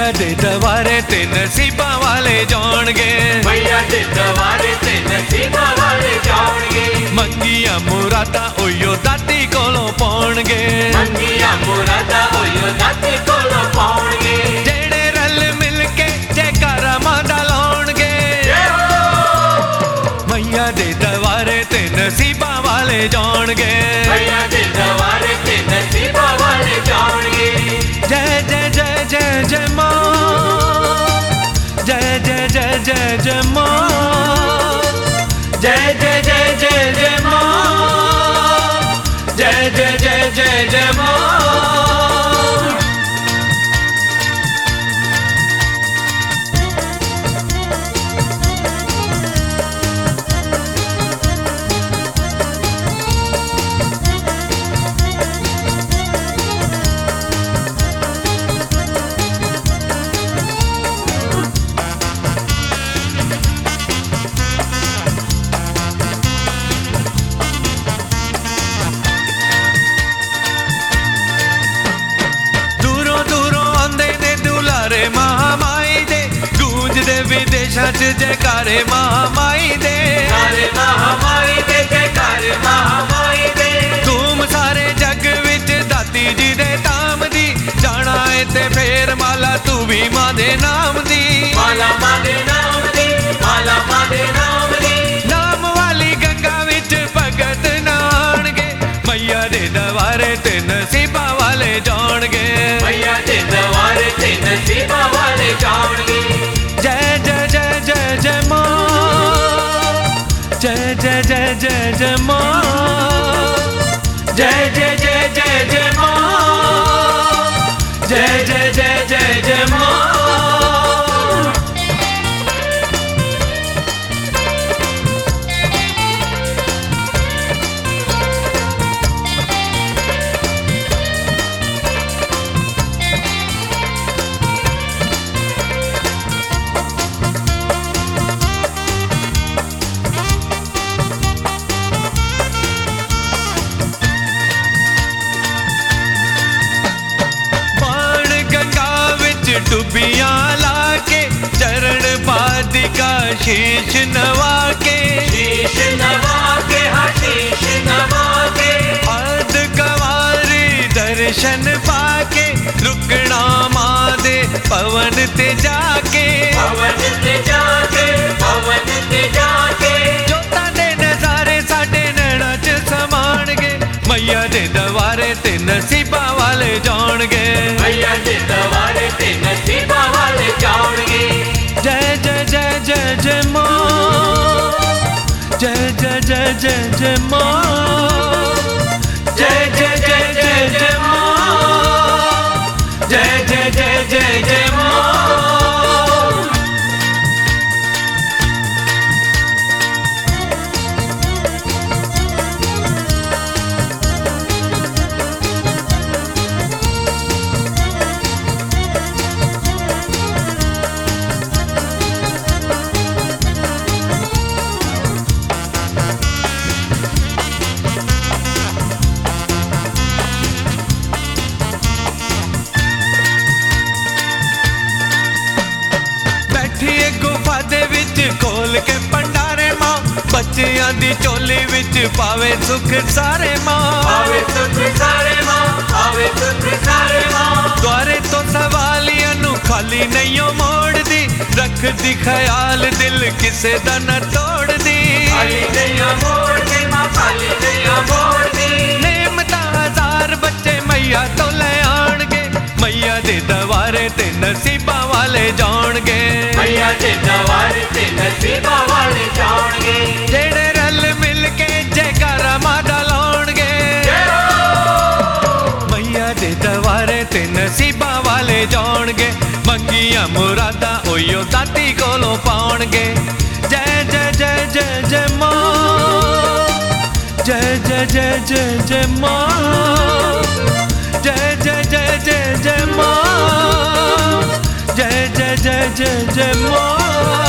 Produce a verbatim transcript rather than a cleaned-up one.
मैया दे दवारे ते नसीबा वाले जाणगे, मैया दे दवारे ते नसीबा वाले जाणगे। मंगिया मुरादा ओयो दाती कोलों पाउणगे, मंगिया मुरादा ओयो दाती कोलों पाउणगे। जेड़े रल मिल के जयकारा मादा लाउणगे, मैया दे दवारे ते नसीबा वाले जाणगे, मैया दे दवारे ते नसीबा वाले जाणगे। जय जय जय जय जय माँ, जय जय जय जय जय माँ, जय जय जय जय जय माँ, जय जय जय जय जय माँ। महामाई दे गूंजदे विदेशां च जयकारे महामाई दे, सारे महामाई दे जयकारे महामाई दे। धूम सारे जग विच दाती जी दे धाम दी, जाना है ते फेर माला तू भी मां दे नाम दी, माला मां दे नाम दी, माला मां दे नाम दी। नाम वाली गंगा विच भगत नाणगे, मैया दे दवारे ते नसीबा वाले जाणगे, मैया दे दवारे ते नसीबा वाले जाणगे। जय जय जय जय जय माँ, जय जय जय जय जय माँ, जय जय जय जय जय माँ, जय जय जय जय जय माँ। डुबियां लाके चरण पादिका शीश नवा के, शीश नवा के, हाँ शीश नवा के। अर्ध कवारी दर्शन पाके, रुकना मां दे पवन ते जाके, पवन ते जाके, पवन ते जाके। जोतां दे नजारे साडे नैना च समाणगे, मैया दे दवारे ते नसीबा वाले जाणगे, मैया दे दवारे ते नसीबा वाले जाणगे। जय जय जय जय जय माँ, जय जय जय जय जय माँ, जय जय जय जय जय माँ, जय जय जय जय जय माँ। गुफा दे विच खोल के भंडारे मां, बच्चियां दी चोली विच पावे सुख सारे मां, पावे सुख सारे मां, पावे सुख सारे मां। द्वारे तो सवालियां नू खाली नहीं मोड़ दी, रख दी ख्याल दिल किसे दा न तोड़ दी, खाली नहीं मोड़ दी मां, खाली नहीं मोड़ दी। नेमता हजार बच्चे मैया तो ले आणगे, मैया दे दवारे ते नसीबा वाले जाणगे, मैया दे दवारे ते नसीबा वाले जाणगे। जेड़े रल मिल के जयकारा मादा लाउणगे, मैया दे दवारे ते नसीबा वाले जाणगे, मंगिया मुरादा ओयो दाती कोलों पाउणगे। जय जय जय जय जय माँ, जय जय जय जय जय माँ, जय जय जय जय जय माँ, जय जय जय जय जय माँ।